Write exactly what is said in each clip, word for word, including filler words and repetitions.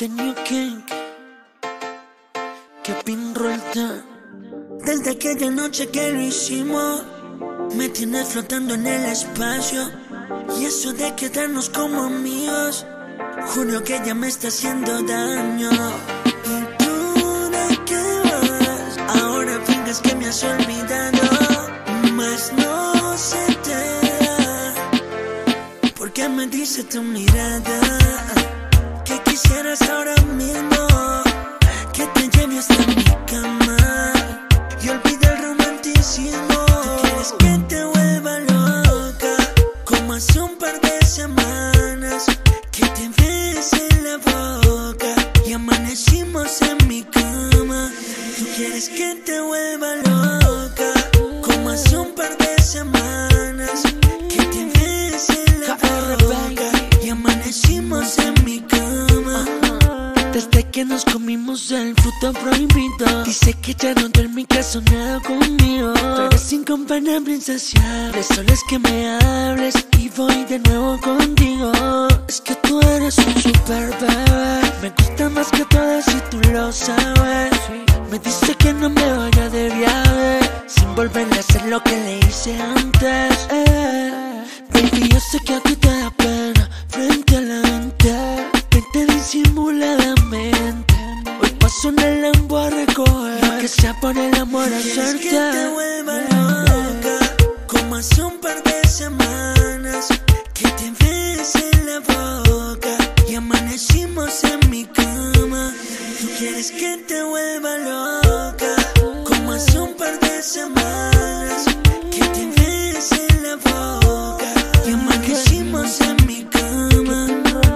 The New King, Kevin Rolta. Desde aquella noche que lo hicimos, me tienes flotando en el espacio. Y eso de quedarnos como amigos, juro que ya me está haciendo daño. ¿Y tú de qué vas? Ahora finges que me has olvidado, mas no se te da. ¿Por qué me dice tu mirada que quisieras ahora mismo que te lleve hasta mi cama y olvide el romanticismo? ¿Tú quieres que te vuelva loca como hace un par de semanas que te besé en la boca y amanecimos en mi cama? ¿Tú quieres que te vuelva loca como hace un par de semanas que te besé en la boca y amanecimos en mi cama? Desde que nos comimos el fruto prohibido, dice que ya no duerme que ha soñado conmigo. Tú eres incomparable, insaciable, solo es que me hables y voy de nuevo contigo. Es que tú eres un super bebé, me gusta más que todas y tú lo sabes. Me dice que no me vaya de viaje sin volverle a hacer lo que le hice antes. eh. Baby, yo sé que a ti te da pena frente a la gente, vente disimuladamente. Hoy paso en el Lambo a recoger, aunque sea por el amor a hacerte. Que te vuelva loca como hace un par de semanas que te besé en la boca y amanecimos en mi cama. Tú quieres que te vuelva loca como hace un par de semanas que te besé en la boca y amanecimos en mi cama.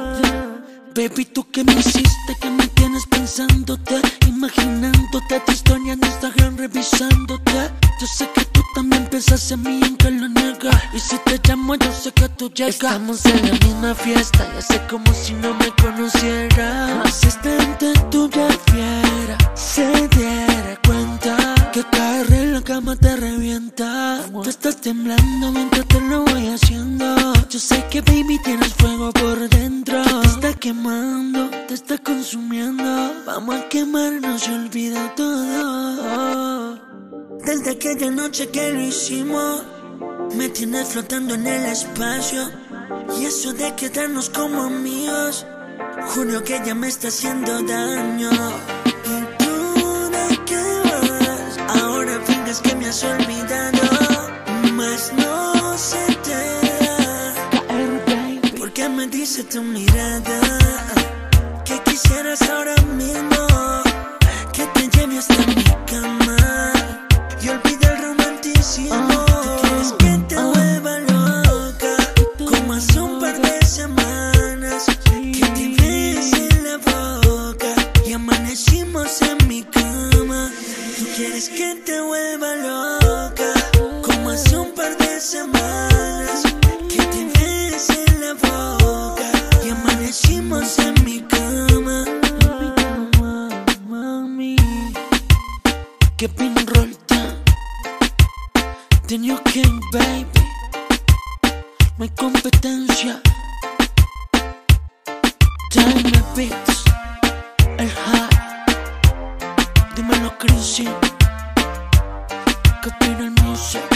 Baby, tú que me hiciste, que me tienes pensándote, imaginándote tu historia en Instagram, revisándote. Yo sé que tú también piensas en mí, aunque lo niegas. Y si te llamo, yo sé que tú llegas. Estamos en la misma fiesta, ya sé como si no me conociera. Si esta gente tuya fiera se diera cuenta que caer en la cama te revienta. Tú estás temblando mientras te lo voy haciendo. Yo sé que, baby, tienes fuego por dentro. Te está quemando, te está consumiendo. Vamos a quemarnos y olvida todo. Desde aquella noche que lo hicimos, me tienes flotando en el espacio. Y eso de quedarnos como amigos, juro que ya me está haciendo daño. ¿Y tú de qué vas? Ahora finges que me has olvidado, mas no se te da. ¿Por qué me dice tu mirada que quisieras ahora mismo que te lleve hasta mi cama y olvide el romanticismo? ¿Tú quieres que te vuelva loca como hace un par de semanas que te besé en la boca y amanecimos en mi cama? ¿Tú quieres que te vuelva loca como hace un par de semanas que te besé en la boca y amanecimos en mi cama? Mami, Kevin Rolta, The New King, baby. No hay competencia. Time Beats, el high. Dímelo, Chrissy. Kevin el music.